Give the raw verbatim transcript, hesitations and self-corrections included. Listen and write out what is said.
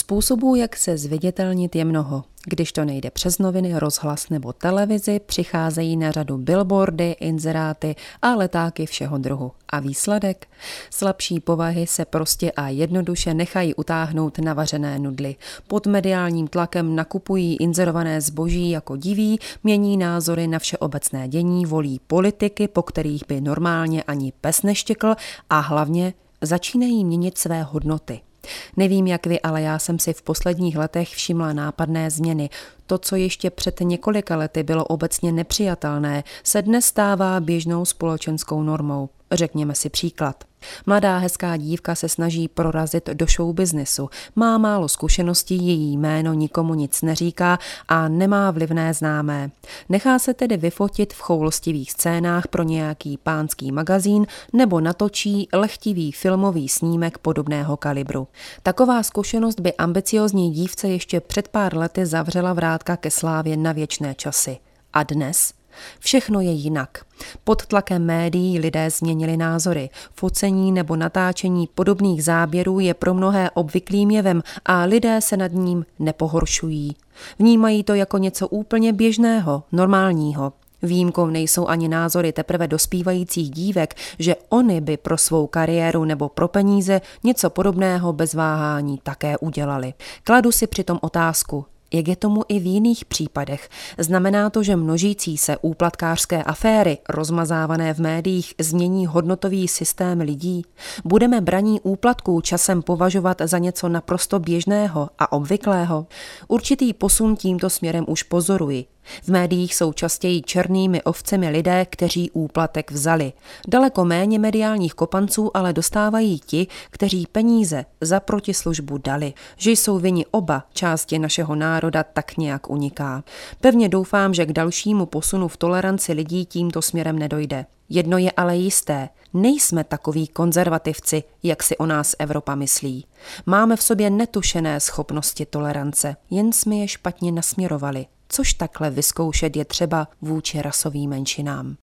Způsobů, jak se zviditelnit, je mnoho. Když to nejde přes noviny, rozhlas nebo televizi, přicházejí na řadu billboardy, inzeráty a letáky všeho druhu. A výsledek? Slabší povahy se prostě a jednoduše nechají utáhnout na vařené nudly. Pod mediálním tlakem nakupují inzerované zboží jako diví, mění názory na všeobecné dění, volí politiky, po kterých by normálně ani pes neštěkl, a hlavně začínají měnit své hodnoty. Nevím jak vy, ale já jsem si v posledních letech všimla nápadné změny. To, co ještě před několika lety bylo obecně nepřijatelné, se dnes stává běžnou společenskou normou. Řekněme si příklad. Mladá hezká dívka se snaží prorazit do showbiznesu. Má málo zkušeností, její jméno nikomu nic neříká a nemá vlivné známé. Nechá se tedy vyfotit v choulostivých scénách pro nějaký pánský magazín nebo natočí lehtivý filmový snímek podobného kalibru. Taková zkušenost by ambiciózní dívce ještě před pár lety zavřela vrátka ke slávě na věčné časy. A dnes? Všechno je jinak. Pod tlakem médií lidé změnili názory. Focení nebo natáčení podobných záběrů je pro mnohé obvyklým jevem a lidé se nad ním nepohoršují. Vnímají to jako něco úplně běžného, normálního. Výjimkou nejsou ani názory teprve dospívajících dívek, že oni by pro svou kariéru nebo pro peníze něco podobného bez váhání také udělali. Kladu si přitom otázku, jak je tomu i v jiných případech. Znamená to, že množící se úplatkářské aféry, rozmazávané v médiích, změní hodnotový systém lidí? Budeme braní úplatků časem považovat za něco naprosto běžného a obvyklého? Určitý posun tímto směrem už pozoruji. V médiích jsou častěji černými ovcemi lidé, kteří úplatek vzali. Daleko méně mediálních kopanců ale dostávají ti, kteří peníze za protislužbu dali. Že jsou vinni oba části našeho národa, tak nějak uniká. Pevně doufám, že k dalšímu posunu v toleranci lidí tímto směrem nedojde. Jedno je ale jisté, nejsme takoví konzervativci, jak si o nás Evropa myslí. Máme v sobě netušené schopnosti tolerance, jen jsme je špatně nasměrovali. Což takhle vyzkoušet je třeba vůči rasovým menšinám.